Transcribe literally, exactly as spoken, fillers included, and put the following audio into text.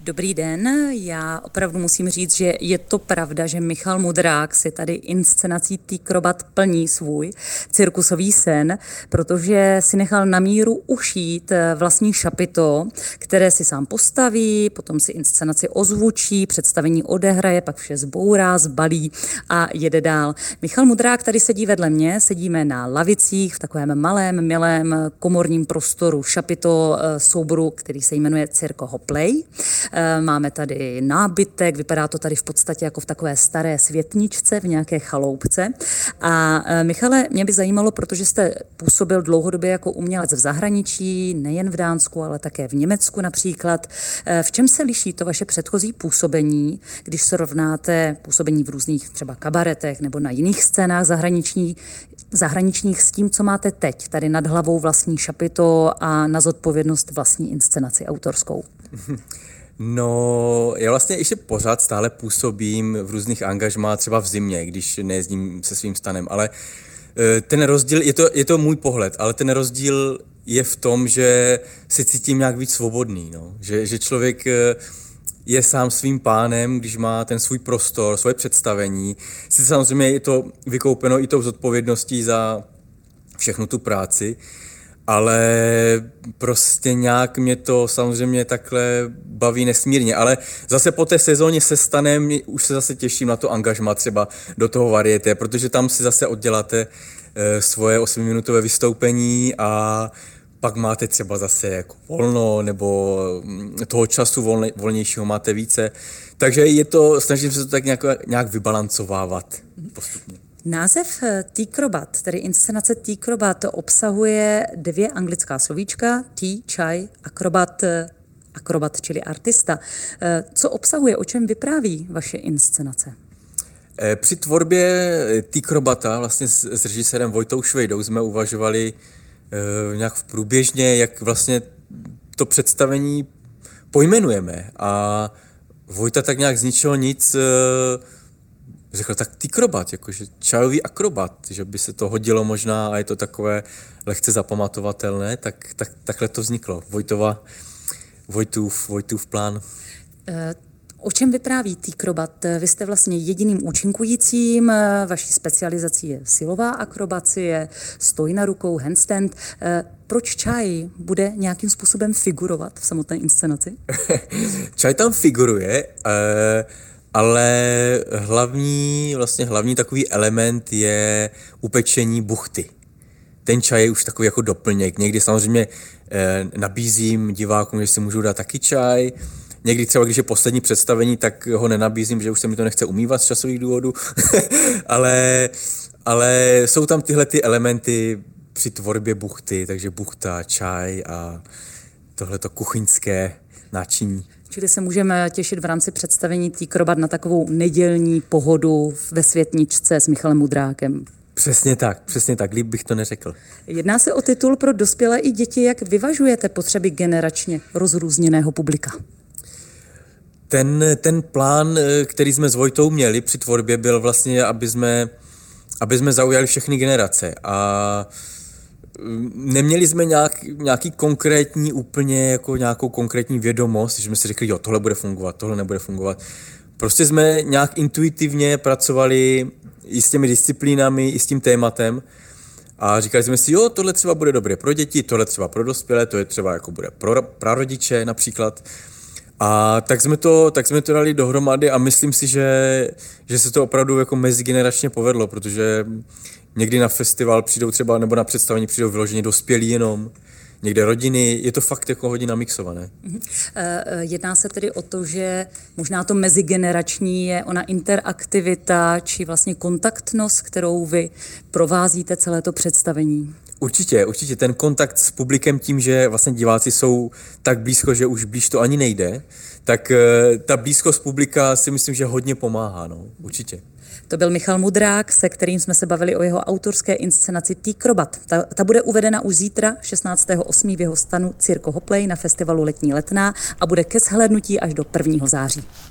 Dobrý den, já opravdu musím říct, že je to pravda, že Michal Mudrák si tady inscenací Týkrobat plní svůj cirkusový sen, protože si nechal na míru ušít vlastní šapito, které si sám postaví, potom si inscenaci ozvučí, představení odehraje, pak vše zbourá, zbalí a jede dál. Michal Mudrák tady sedí vedle mě, sedíme na lavicích v takovém malém, milém komorním prostoru šapito souboru, který se jmenuje Circo Hopley. Máme tady nábytek, vypadá to tady v podstatě jako v takové staré světničce v nějaké chaloupce. A Michale, mě by zajímalo, protože jste působil dlouhodobě jako umělec v zahraničí, nejen v Dánsku, ale také v Německu například. V čem se liší to vaše předchozí působení, když srovnáte působení v různých třeba kabaretech nebo na jiných scénách zahraniční, zahraničních s tím, co máte teď, tady nad hlavou vlastní šapito a na zodpovědnost vlastní inscenaci autorskou? No, já vlastně ještě pořád stále působím v různých angažmá, třeba v zimě, když nejezdím se svým stanem, ale ten rozdíl, je to, je to můj pohled, ale ten rozdíl je v tom, že se cítím nějak víc svobodný, no. že, že člověk je sám svým pánem, když má ten svůj prostor, svoje představení. Sice samozřejmě je to vykoupeno i tou zodpovědností za všechnu tu práci, ale prostě nějak mě to samozřejmě takhle baví nesmírně. Ale zase po té sezóně se stanem, už se zase těším na to angažmá třeba do toho varieté, protože tam si zase odděláte e, svoje osmiminutové vystoupení a pak máte třeba zase jako volno, nebo toho času volne, volnějšího máte více. Takže je to, snažím se to tak nějak, nějak vybalancovávat postupně. Název Týkrobat, tedy inscenace Týkrobat, obsahuje dvě anglická slovíčka, tea, čaj, akrobat, akrobat, čili artista. Co obsahuje, o čem vypráví vaše inscenace? Při tvorbě Týkrobata vlastně s, s režisérem Vojtou Švejdou jsme uvažovali e, nějak v průběžně, jak vlastně to představení pojmenujeme. A Vojta tak nějak z ničeho nic e, řekl, tak Týkrobat, jakože čajový akrobat, že by se to hodilo možná a je to takové lehce zapamatovatelné, tak, tak takhle to vzniklo. Vojtova, Vojtův, Vojtův plán. O čem vypráví Týkrobat? Vy jste vlastně jediným účinkujícím, vaší specializací je silová akrobacie, stoj na rukou, handstand. Proč čaj bude nějakým způsobem figurovat v samotné inscenaci? Čaj tam figuruje, eh, ale hlavní, vlastně hlavní takový element je upečení buchty. Ten čaj je už takový jako doplněk. Někdy samozřejmě eh, nabízím divákům, že si můžou dát taky čaj. Někdy třeba, když je poslední představení, tak ho nenabízím, že už se mi to nechce umývat z časových důvodů. ale, ale jsou tam tyhle ty elementy při tvorbě buchty, takže buchta, čaj a tohleto kuchyňské náčiní. Čili se můžeme těšit v rámci představení Týkrobat na takovou nedělní pohodu ve světničce s Michalem Mudrákem. Přesně tak, přesně tak, líp bych to neřekl. Jedná se o titul pro dospělé i děti. Jak vyvažujete potřeby generačně rozrůzněného publika? Ten, ten plán, který jsme s Vojtou měli při tvorbě, byl vlastně, aby jsme, aby jsme zaujali všechny generace. A neměli jsme nějak, nějaký konkrétní, úplně jako nějakou konkrétní vědomost, že jsme si řekli, jo, tohle bude fungovat, tohle nebude fungovat. Prostě jsme nějak intuitivně pracovali i s těmi disciplínami, i s tím tématem a říkali jsme si, jo, tohle třeba bude dobré pro děti, tohle třeba pro dospělé, to je třeba jako bude pro prarodiče například. A tak jsme to, tak jsme to dali dohromady a myslím si, že, že se to opravdu jako mezigeneračně povedlo, protože někdy na festival přijdou třeba, nebo na představení přijdou vyloženě dospělí jenom, někde rodiny, je to fakt jako hodně namixované. Jedná se tedy o to, že možná to mezigenerační je ona interaktivita, či vlastně kontaktnost, kterou vy provázíte celé to představení. Určitě, určitě ten kontakt s publikem tím, že vlastně diváci jsou tak blízko, že už blíž to ani nejde, tak ta blízkost publika si myslím, že hodně pomáhá, no, určitě. To byl Michal Mudrák, se kterým jsme se bavili o jeho autorské inscenaci Týkrobat. Ta, ta bude uvedena už zítra, šestnáctého osmého v jeho stanu Circo Hopley na festivalu Letní letná a bude ke shlédnutí až do prvního září.